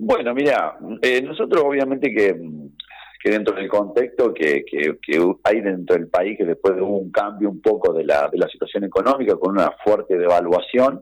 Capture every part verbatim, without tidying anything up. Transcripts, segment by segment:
Bueno, mira, eh, nosotros obviamente que, que dentro del contexto que, que, que hay dentro del país, que después hubo un cambio un poco de la, de la situación económica con una fuerte devaluación,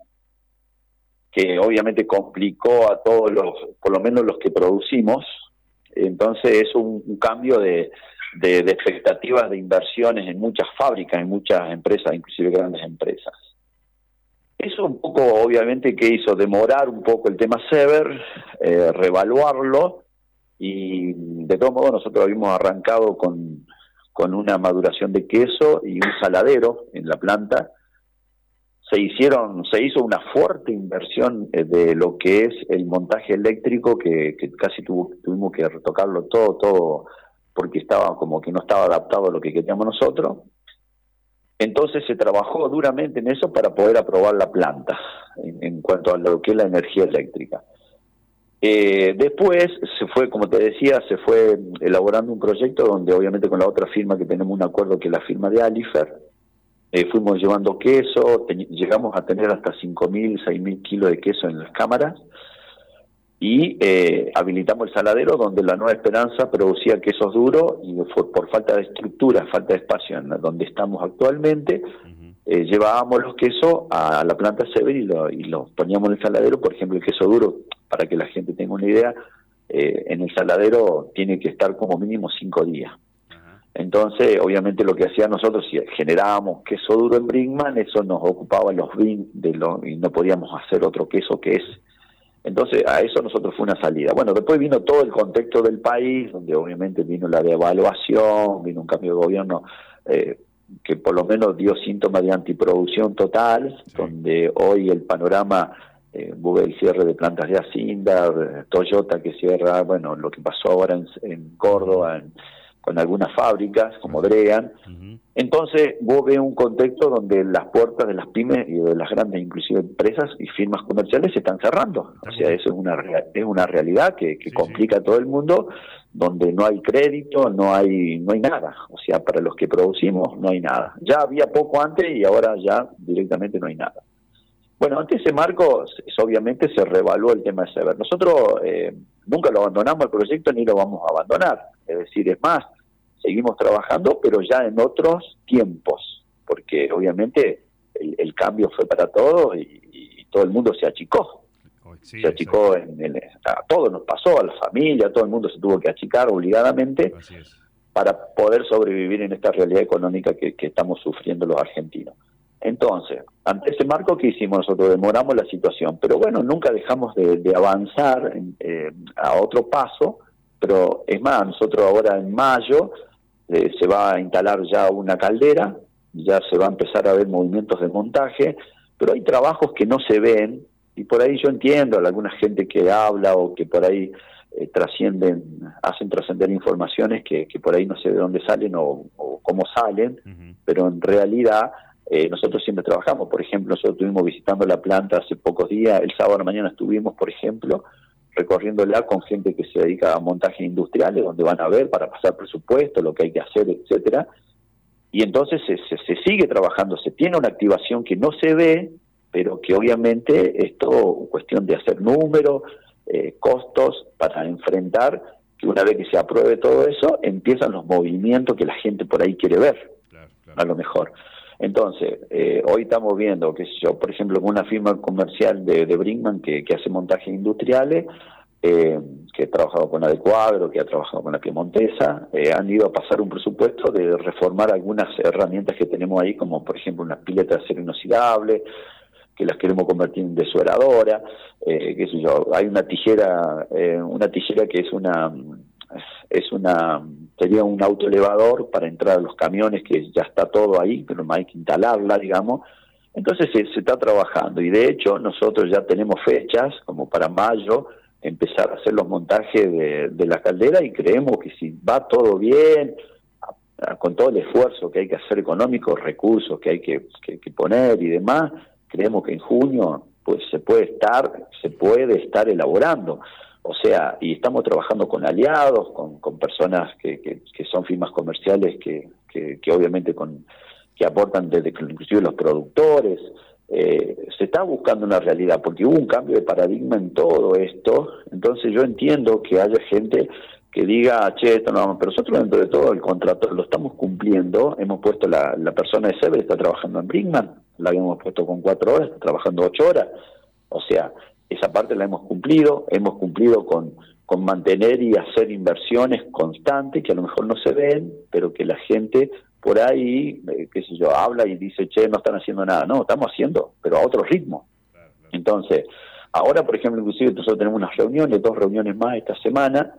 que obviamente complicó a todos los, por lo menos los que producimos. Entonces es un, un cambio de, de, de expectativas de inversiones en muchas fábricas, en muchas empresas, inclusive grandes empresas. Eso un poco, obviamente, que hizo demorar un poco el tema Sever, eh, reevaluarlo, y de todos modos nosotros habíamos arrancado con, con una maduración de queso y un saladero en la planta. Se hicieron, se hizo una fuerte inversión eh, de lo que es el montaje eléctrico, que, que casi tuvo, tuvimos que retocarlo todo, todo, porque estaba como que no estaba adaptado a lo que queríamos nosotros. Entonces se trabajó duramente en eso para poder aprobar la planta, en, en cuanto a lo que es la energía eléctrica. Eh, después se fue, como te decía, se fue elaborando un proyecto donde obviamente con la otra firma que tenemos un acuerdo, que es la firma de Alifer, eh, fuimos llevando queso, te, llegamos a tener hasta cinco mil, seis mil kilos de queso en las cámaras, y eh, habilitamos el saladero donde la Nueva Esperanza producía quesos duros, y fue por falta de estructura, falta de espacio en donde estamos actualmente. Uh-huh. eh, llevábamos los quesos a la planta Sever y los y lo poníamos en el saladero. Por ejemplo, el queso duro, para que la gente tenga una idea, eh, en el saladero tiene que estar como mínimo cinco días. Uh-huh. Entonces, obviamente lo que hacía nosotros, si generábamos queso duro en Brinkmann, eso nos ocupaba los vins de lo, y no podíamos hacer otro queso que es. Entonces, a eso nosotros fue una salida. Bueno, después vino todo el contexto del país, donde obviamente vino la devaluación, vino un cambio de gobierno eh, que por lo menos dio síntomas de antiproducción total, sí. Donde hoy el panorama, eh, hubo el cierre de plantas de Acindar, Toyota que cierra, bueno, lo que pasó ahora en, en Córdoba, en, con algunas fábricas como Dregan. Uh-huh. Entonces vos ves un contexto donde las puertas de las pymes y de las grandes inclusive empresas y firmas comerciales se están cerrando. O sea, eso es una es una realidad que, que sí, complica sí. a todo el mundo, donde no hay crédito, no hay no hay nada. O sea, para los que producimos no hay nada. Ya había poco antes y ahora ya directamente no hay nada. Bueno, ante ese marco, obviamente se reevaluó el tema de Sever. Nosotros eh, nunca lo abandonamos el proyecto ni lo vamos a abandonar. Es decir, es más, seguimos trabajando, pero ya en otros tiempos, porque obviamente el, el cambio fue para todos y, y todo el mundo se achicó. Sí, se achicó, en el, a todos nos pasó, a la familia, a todo el mundo se tuvo que achicar obligadamente para poder sobrevivir en esta realidad económica que, que estamos sufriendo los argentinos. Entonces, ante ese marco, ¿qué hicimos nosotros? Demoramos la situación, pero bueno, nunca dejamos de, de avanzar eh, a otro paso, pero es más, nosotros ahora en mayo eh, se va a instalar ya una caldera, ya se va a empezar a ver movimientos de montaje, pero hay trabajos que no se ven, y por ahí yo entiendo a alguna gente que habla o que por ahí eh, trascienden, hacen trascender informaciones que, que por ahí no sé de dónde salen o, o cómo salen, uh-huh. pero en realidad Eh, nosotros siempre trabajamos. Por ejemplo, nosotros estuvimos visitando la planta hace pocos días, el sábado a la mañana estuvimos, por ejemplo, recorriéndola con gente que se dedica a montajes industriales, donde van a ver para pasar presupuesto, lo que hay que hacer, etcétera. Y entonces se, se, se sigue trabajando, se tiene una activación que no se ve, pero que obviamente es todo cuestión de hacer números, eh, costos para enfrentar, que una vez que se apruebe todo eso, empiezan los movimientos que la gente por ahí quiere ver, claro, claro. A lo mejor. Entonces, eh, hoy estamos viendo, qué sé yo, por ejemplo, con una firma comercial de, de Brinkmann que, que hace montajes industriales, eh, que ha trabajado con la de Cuadro, que ha trabajado con la Piemontesa, eh, han ido a pasar un presupuesto de reformar algunas herramientas que tenemos ahí, como por ejemplo unas piletas de acero inoxidable, que las queremos convertir en desueradora, eh, qué sé yo, hay una tijera, eh, una tijera que es una... es una sería un autoelevador para entrar a los camiones, que ya está todo ahí, pero no hay que instalarla, digamos. Entonces se, se está trabajando, y de hecho nosotros ya tenemos fechas, como para mayo, empezar a hacer los montajes de, de la caldera, y creemos que si va todo bien, a, a, con todo el esfuerzo que hay que hacer económico, recursos que hay que, que, que poner y demás, creemos que en junio pues se puede estar, se puede estar elaborando. O sea, y estamos trabajando con aliados, con, con personas que, que, que son firmas comerciales que, que, que obviamente con que aportan desde inclusive los productores, eh, se está buscando una realidad, porque hubo un cambio de paradigma en todo esto. Entonces yo entiendo que haya gente que diga, che, esto no, pero nosotros dentro de todo el contrato lo estamos cumpliendo. Hemos puesto la, la persona de Sever está trabajando en Brinkmann, la habíamos puesto con cuatro horas, está trabajando ocho horas. O sea, esa parte la hemos cumplido, hemos cumplido con, con mantener y hacer inversiones constantes que a lo mejor no se ven, pero que la gente por ahí, eh, qué sé yo, habla y dice, che, no están haciendo nada. No, estamos haciendo, pero a otro ritmo. Entonces, ahora, por ejemplo, inclusive nosotros tenemos unas reuniones, dos reuniones más esta semana,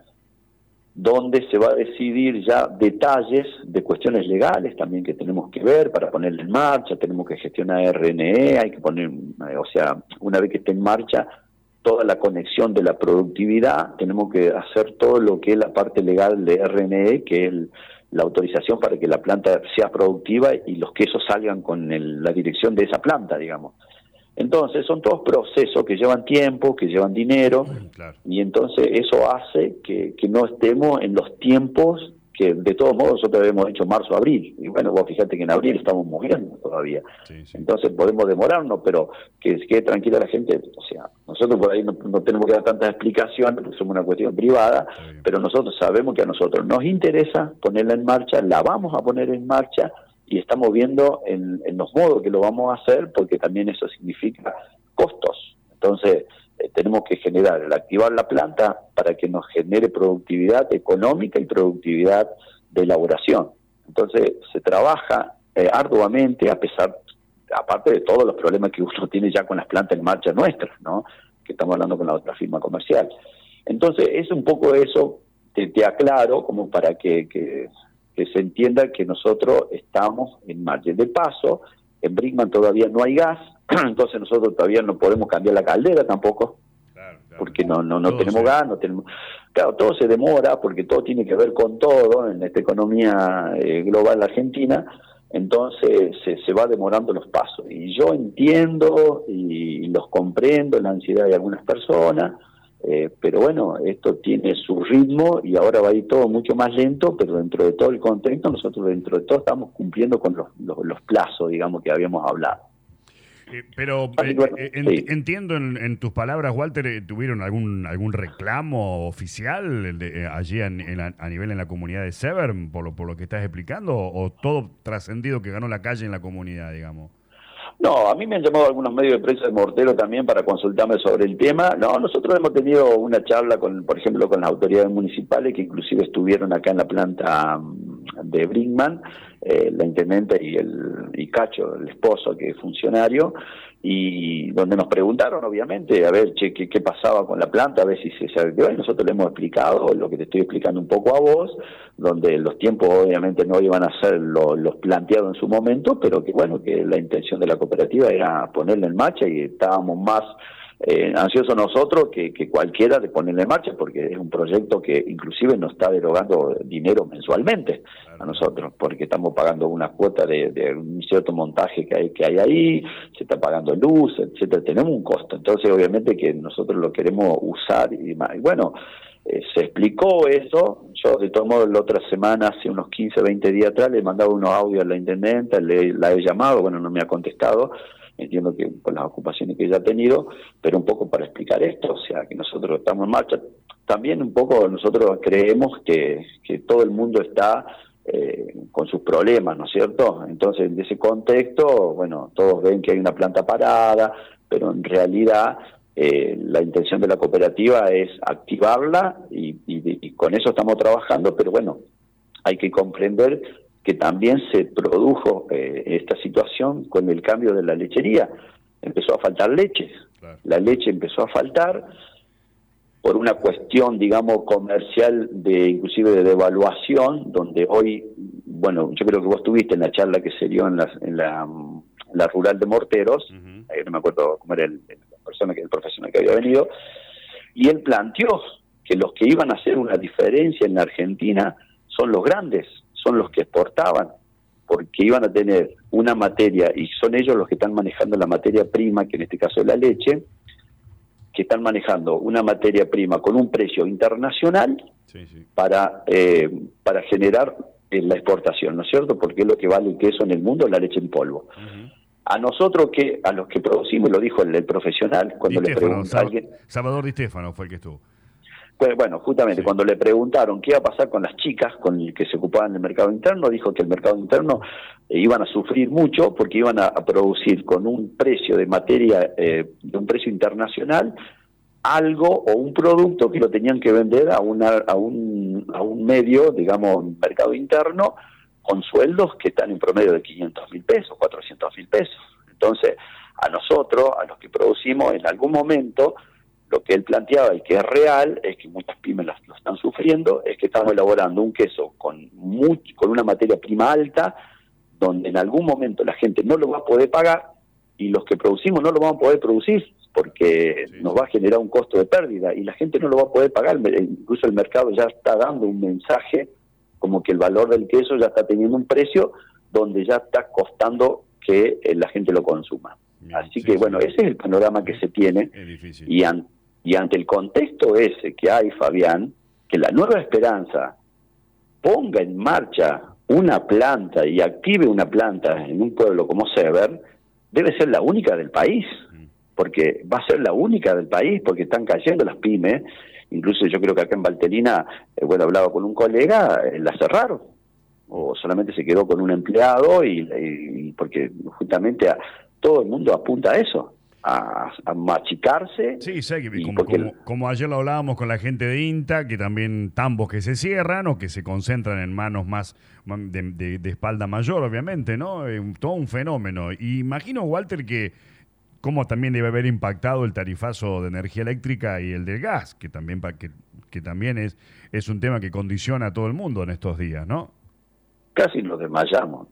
donde se va a decidir ya detalles de cuestiones legales también que tenemos que ver para ponerla en marcha. Tenemos que gestionar R N E, hay que poner, o sea, una vez que esté en marcha, toda la conexión de la productividad, tenemos que hacer todo lo que es la parte legal de R N E, que es el, la autorización para que la planta sea productiva y los quesos salgan con el, la dirección de esa planta, digamos. Entonces son todos procesos que llevan tiempo, que llevan dinero, claro. Y entonces eso hace que, que no estemos en los tiempos que de todos modos nosotros habíamos dicho marzo, abril, y bueno, vos fíjate que en abril estamos muriendo todavía, sí, sí. Entonces podemos demorarnos, pero que quede tranquila la gente. O sea, nosotros por ahí no, no tenemos que dar tantas explicaciones porque somos una cuestión privada, pero nosotros sabemos que a nosotros nos interesa ponerla en marcha, la vamos a poner en marcha, y estamos viendo en, en los modos que lo vamos a hacer, porque también eso significa costos. Entonces eh, tenemos que generar, el activar la planta para que nos genere productividad económica y productividad de elaboración. Entonces se trabaja eh, arduamente, a pesar, aparte de todos los problemas que uno tiene ya con las plantas en marcha nuestras, ¿no? Que estamos hablando con la otra firma comercial. Entonces es un poco eso, te, te aclaro, como para que... que que se entienda que nosotros estamos en marcha. De paso, en Brinkmann todavía no hay gas, entonces nosotros todavía no podemos cambiar la caldera tampoco, claro, claro, porque no no, no tenemos gas, no tenemos... Claro, todo se demora, porque todo tiene que ver con todo en esta economía eh, global argentina, entonces se, se va demorando los pasos. Y yo entiendo y los comprendo, la ansiedad de algunas personas, Eh, pero bueno, esto tiene su ritmo y ahora va a ir todo mucho más lento, pero dentro de todo el contexto, nosotros dentro de todo estamos cumpliendo con los, los, los plazos, digamos, que habíamos hablado. Eh, pero eh, bueno, eh, en, sí. entiendo en, en tus palabras, Walter, eh, ¿tuvieron algún algún reclamo oficial de, eh, allí en, en la, a nivel en la comunidad de Sever, por lo, por lo que estás explicando, o, o todo trascendido que ganó la calle en la comunidad, digamos? No, a mí me han llamado algunos medios de prensa de Mortero también para consultarme sobre el tema. No, nosotros hemos tenido una charla, con, por ejemplo, con las autoridades municipales que inclusive estuvieron acá en la planta de Brinkmann, eh, la intendente y el y Cacho, el esposo, que es funcionario, y donde nos preguntaron, obviamente, a ver che, qué, qué pasaba con la planta, a ver si se arregló, y nosotros le hemos explicado lo que te estoy explicando un poco a vos, donde los tiempos obviamente no iban a ser lo, los planteados en su momento, pero que bueno, que la intención de la cooperativa era ponerla en marcha y estábamos más eh, ansiosos nosotros que, que cualquiera de ponerla en marcha, porque es un proyecto que inclusive nos está derogando dinero mensualmente a nosotros, porque estamos pagando una cuota de, de un cierto montaje que hay, que hay ahí, se está pagando luz, etcétera, tenemos un costo. Entonces obviamente que nosotros lo queremos usar y, y bueno, eh, se explicó eso. Yo de todos modos la otra semana, hace unos quince, veinte días atrás, le mandaba unos audios a la intendenta, le, la he llamado, bueno, no me ha contestado, entiendo que por las ocupaciones que ella ha tenido, pero un poco para explicar esto, o sea, que nosotros estamos en marcha. También un poco nosotros creemos que, que todo el mundo está eh, con sus problemas, ¿no es cierto? Entonces, en ese contexto, bueno, todos ven que hay una planta parada, pero en realidad eh, la intención de la cooperativa es activarla y, y, y con eso estamos trabajando, pero bueno, hay que comprender que también se produjo eh, esta situación con el cambio de la lechería. Empezó a faltar leche, claro. La leche empezó a faltar por una cuestión, digamos, comercial, de inclusive de devaluación, donde hoy, bueno, yo creo que vos tuviste en la charla que se dio en la, en la, en la rural de Morteros, uh-huh. Ahí no me acuerdo cómo era el, la persona, que el profesional que había venido, y él planteó que los que iban a hacer una diferencia en la Argentina son los grandes, son los que exportaban, porque iban a tener una materia, y son ellos los que están manejando la materia prima, que en este caso es la leche, que están manejando una materia prima con un precio internacional, sí, sí. para eh, para generar eh, la exportación, ¿no es cierto? Porque es lo que vale el queso en el mundo, la leche en polvo. Uh-huh. A nosotros, que a los que producimos, lo dijo el, el profesional, cuando Di le Stefano, preguntó a alguien... Salvador Di Stefano fue el que estuvo. Pues bueno, justamente Sí. cuando le preguntaron qué iba a pasar con las chicas, con el que se ocupaban del mercado interno, dijo que el mercado interno eh, iban a sufrir mucho porque iban a, a producir con un precio de materia, eh, de un precio internacional, algo o un producto que lo tenían que vender a, una, a, un, a un medio, digamos, mercado interno, con sueldos que están en promedio de quinientos mil pesos, cuatrocientos mil pesos. Entonces, a nosotros, a los que producimos, en algún momento, lo que él planteaba y que es real, es que muchas pymes lo, lo están sufriendo, es que estamos elaborando un queso con, much, con una materia prima alta, donde en algún momento la gente no lo va a poder pagar, y los que producimos no lo vamos a poder producir, porque sí, nos va a generar un costo de pérdida, y la gente no lo va a poder pagar. Incluso el mercado ya está dando un mensaje como que el valor del queso ya está teniendo un precio donde ya está costando que eh, la gente lo consuma. Bien, Así sí, que, bueno, sí. ese es el panorama que se tiene, y, an, y ante el contexto ese que hay, Fabián, que la Nueva Esperanza ponga en marcha una planta y active una planta en un pueblo como Sever, debe ser la única del país, porque va a ser la única del país, porque están cayendo las pymes. Incluso yo creo que acá en Valtelina, eh, bueno, hablaba con un colega, eh, la cerraron, o solamente se quedó con un empleado, y, y porque justamente a, todo el mundo apunta a eso, a, a machicarse. Sí, sí, como, porque... como, como ayer lo hablábamos con la gente de INTA, que también tambos que se cierran o que se concentran en manos más de, de, de espalda mayor, obviamente, ¿no? Eh, todo un fenómeno. Y imagino, Walter, que cómo también debe haber impactado el tarifazo de energía eléctrica y el del gas, que también que, que también es, es un tema que condiciona a todo el mundo en estos días, ¿no? Casi nos desmayamos.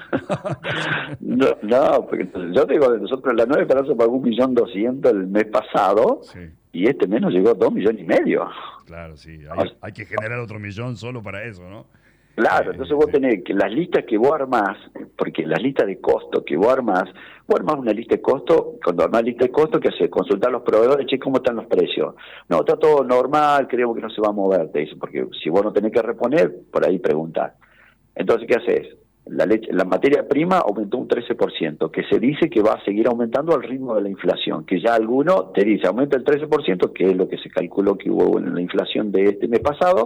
no, no, porque yo te digo, nosotros la Nueva Esperanza pagó un millón doscientos el mes pasado, sí, y este mes nos llegó a dos millones y medio. Claro, sí, hay, hay que generar otro millón solo para eso, ¿no? Claro, eh, entonces vos sí. tenés que las listas que vos armás, porque las listas de costo que vos armás, vos armás una lista de costo, cuando armás lista de costo, que hace consultar a los proveedores, che, ¿cómo están los precios? No, está todo normal, creemos que no se va a mover, te dicen, porque si vos no tenés que reponer, por ahí preguntás. Entonces, ¿qué haces? La, leche, la materia prima aumentó un trece por ciento, que se dice que va a seguir aumentando al ritmo de la inflación, que ya alguno te dice, aumenta el trece por ciento, que es lo que se calculó que hubo en la inflación de este mes pasado,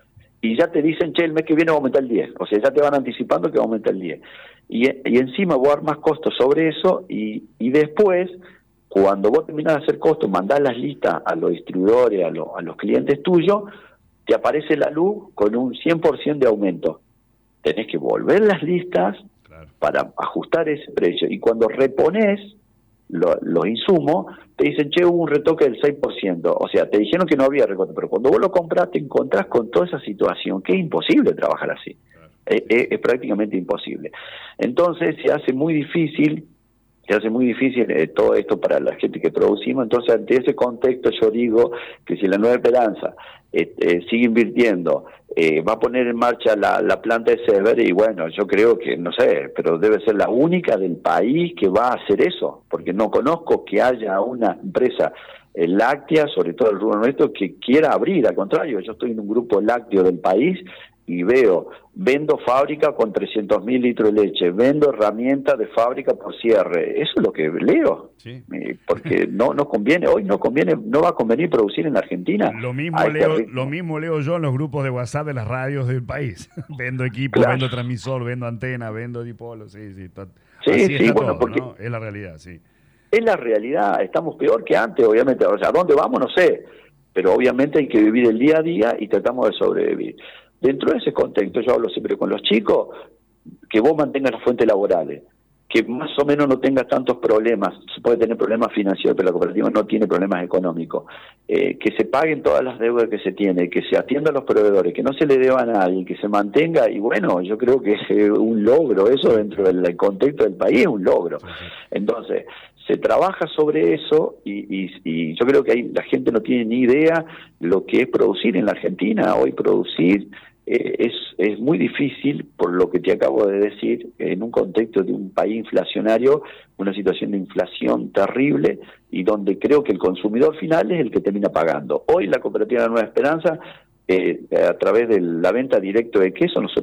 y ya te dicen, che, el mes que viene va a aumentar el diez, o sea, ya te van anticipando que va a aumentar el diez. Y, y encima vos armás costos sobre eso, y, y después, cuando vos terminás de hacer costos, mandás las listas a los distribuidores, a, lo, a los clientes tuyos, te aparece la luz con un cien por ciento de aumento. Tenés que volver las listas, claro, para ajustar ese precio. Y cuando repones lo, los insumos, te dicen, che, hubo un retoque del seis por ciento. O sea, te dijeron que no había recorte, pero cuando vos lo compras te encontrás con toda esa situación, que es imposible trabajar así. Claro. Es, es, es prácticamente imposible. Entonces se hace muy difícil, se hace muy difícil eh, todo esto para la gente que producimos. Entonces, ante ese contexto, yo digo que si la Nueva Esperanza eh, eh, sigue invirtiendo, Eh, va a poner en marcha la, la planta de Sever, y bueno, yo creo que, no sé, pero debe ser la única del país que va a hacer eso, porque no conozco que haya una empresa eh, láctea, sobre todo el rubro nuestro, que quiera abrir. Al contrario, yo estoy en un grupo lácteo del país y veo, vendo fábrica con trescientos mil litros de leche, vendo herramientas de fábrica por cierre, eso es lo que leo, sí. eh, porque no no conviene, hoy no conviene, no va a convenir producir en Argentina. Lo mismo leo, lo mismo leo yo en los grupos de WhatsApp de las radios del país, vendo equipo, claro, vendo transmisor, vendo antena, vendo dipolo, sí, sí, está, sí, así sí, está bueno, todo, porque ¿no? Es la realidad, sí. Es la realidad, estamos peor que antes, obviamente, o sea, ¿a dónde vamos? No sé, pero obviamente hay que vivir el día a día y tratamos de sobrevivir. Dentro de ese contexto, yo hablo siempre con los chicos, que vos mantengas las fuentes laborales, que más o menos no tengas tantos problemas. Se puede tener problemas financieros, pero la cooperativa no tiene problemas económicos. Eh, que se paguen todas las deudas que se tiene, que se atienda a los proveedores, que no se le deba a nadie, que se mantenga, y bueno, yo creo que es un logro, eso dentro del contexto del país es un logro. Entonces, se trabaja sobre eso, y, y, y yo creo que ahí la gente no tiene ni idea lo que es producir en la Argentina. Hoy producir eh, es, es muy difícil, por lo que te acabo de decir, en un contexto de un país inflacionario, una situación de inflación terrible, y donde creo que el consumidor final es el que termina pagando. Hoy la cooperativa de Nueva Esperanza, eh, a través de la venta directa de queso, nosotros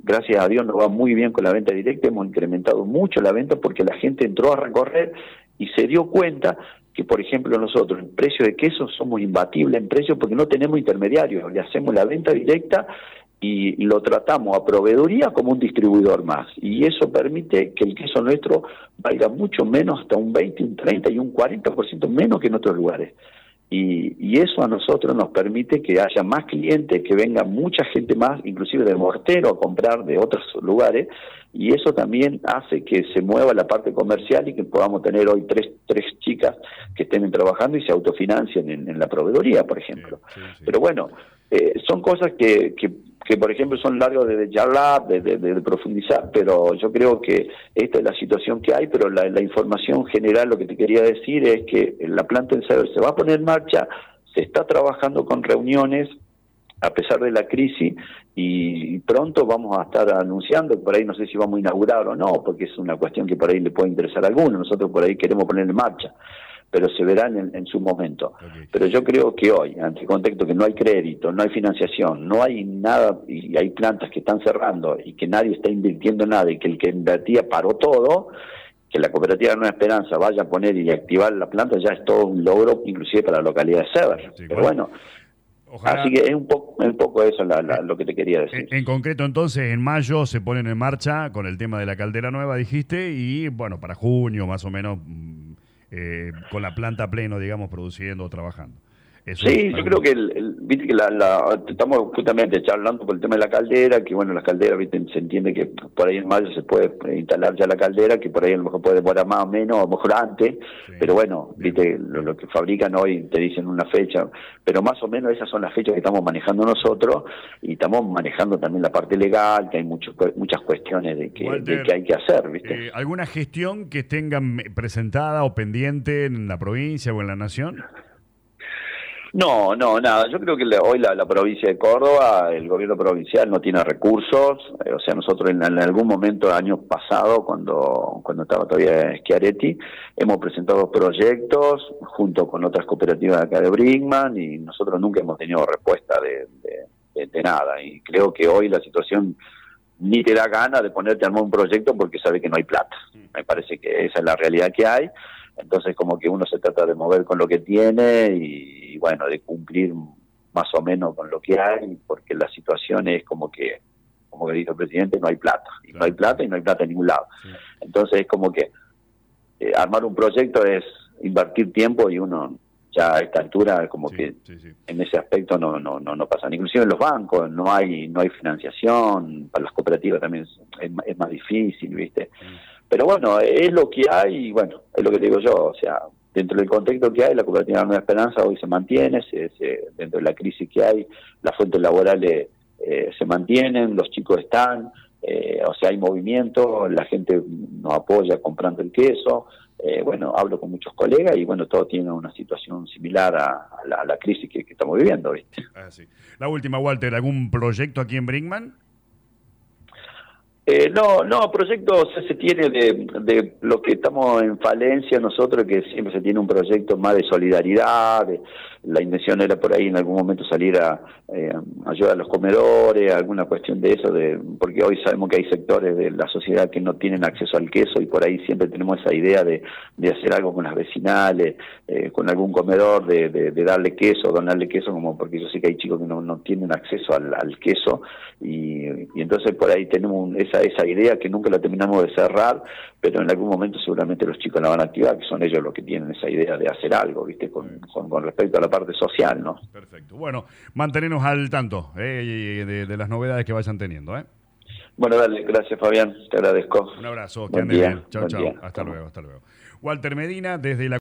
gracias a Dios nos va muy bien con la venta directa, hemos incrementado mucho la venta porque la gente entró a recorrer y se dio cuenta que, por ejemplo, nosotros en precio de queso somos imbatibles en precio porque no tenemos intermediarios, le hacemos la venta directa y lo tratamos a proveeduría como un distribuidor más, y eso permite que el queso nuestro valga mucho menos, hasta un veinte, un treinta y un cuarenta por ciento menos que en otros lugares. Y, y eso a nosotros nos permite que haya más clientes, que venga mucha gente más, inclusive de Mortero, a comprar de otros lugares, y eso también hace que se mueva la parte comercial y que podamos tener hoy tres tres chicas que estén trabajando y se autofinancien en, en la proveeduría, por ejemplo. Sí, sí, sí. Pero bueno, eh, son cosas que, que, que, por ejemplo, son largos de, de charlar, de, de, de profundizar, pero yo creo que esta es la situación que hay, pero la, la información general, lo que te quería decir es que la planta en Sever se va a poner en marcha, se está trabajando con reuniones, a pesar de la crisis, y pronto vamos a estar anunciando, por ahí no sé si vamos a inaugurar o no, porque es una cuestión que por ahí le puede interesar a alguno, nosotros por ahí queremos poner en marcha, pero se verán en, en su momento. Okay. Pero yo creo que hoy, ante el contexto que no hay crédito, no hay financiación, no hay nada, y hay plantas que están cerrando, y que nadie está invirtiendo nada, y que el que invertía paró todo, que la cooperativa Nueva Esperanza vaya a poner y activar la planta, ya es todo un logro, inclusive para la localidad de Sever. Sí, pero bueno, ojalá. Así que es un poco, un poco eso la, la, lo que te quería decir. En, en concreto, entonces, en mayo se ponen en marcha con el tema de la caldera nueva, dijiste, y bueno, para junio más o menos, eh, con la planta a pleno, digamos, produciendo o trabajando. Eso sí, yo creo que, el, el, viste que la, la, estamos justamente charlando por el tema de la caldera, que bueno, las calderas, viste, se entiende que por ahí en mayo se puede instalar ya la caldera, que por ahí a lo mejor puede demorar más o menos, a lo mejor antes, sí, pero bueno, bien. Viste, lo, lo que fabrican hoy te dicen una fecha, pero más o menos esas son las fechas que estamos manejando nosotros, y estamos manejando también la parte legal, que hay muchos, muchas cuestiones de que, Walter, de que hay que hacer, viste. Eh, ¿Alguna gestión que tengan presentada o pendiente en la provincia o en la nación? No, no, nada. Yo creo que hoy la, la provincia de Córdoba, el gobierno provincial no tiene recursos. Eh, o sea, nosotros en, en algún momento, año pasado, cuando cuando estaba todavía Schiaretti, hemos presentado proyectos junto con otras cooperativas de acá de Brinkmann, y nosotros nunca hemos tenido respuesta de, de, de, de nada. Y creo que hoy la situación ni te da ganas de ponerte a armar un proyecto porque sabe que no hay plata. Me parece que esa es la realidad que hay. Entonces como que uno se trata de mover con lo que tiene y, y bueno, de cumplir más o menos con lo que hay, porque la situación es como que, como que dijo el presidente, no hay plata, y claro. no hay plata y no hay plata en ningún lado. Sí. Entonces es como que eh, armar un proyecto es invertir tiempo, y uno ya a esta altura como sí, que sí, sí. en ese aspecto no no no no pasa. Inclusive en los bancos no hay no hay financiación, para las cooperativas también es, es, es más difícil, ¿viste? Sí. Pero bueno, es lo que hay, y bueno, es lo que te digo yo, o sea, dentro del contexto que hay, la cooperativa Nueva Esperanza hoy se mantiene, se, se, dentro de la crisis que hay, las fuentes laborales eh, se mantienen, los chicos están, eh, o sea, hay movimiento, la gente nos apoya comprando el queso, eh, bueno, hablo con muchos colegas y bueno, todos tienen una situación similar a, a, la, a la crisis que, que estamos viviendo, ¿viste? Ah, sí. La última, Walter, ¿algún proyecto aquí en Brinkmann? Eh, no, no, proyectos se tiene de, de lo que estamos en falencia nosotros, que siempre se tiene un proyecto más de solidaridad, de, la intención era por ahí en algún momento salir a eh, ayudar a los comedores, alguna cuestión de eso, de porque hoy sabemos que hay sectores de la sociedad que no tienen acceso al queso, y por ahí siempre tenemos esa idea de, de hacer algo con las vecinales, eh, con algún comedor, de, de, de darle queso, donarle queso, como porque yo sé que hay chicos que no, no tienen acceso al, al queso, y, y entonces por ahí tenemos un, esa esa idea que nunca la terminamos de cerrar, pero en algún momento seguramente los chicos la van a activar, que son ellos los que tienen esa idea de hacer algo, ¿viste? Con, con, con respecto a la parte social, ¿no? Perfecto. Bueno, mantenernos al tanto eh, de, de las novedades que vayan teniendo, ¿eh? Bueno, dale, gracias Fabián, te agradezco. Un abrazo, que andes bien. Chao, chao. Hasta luego, hasta luego. Walter Medina, desde la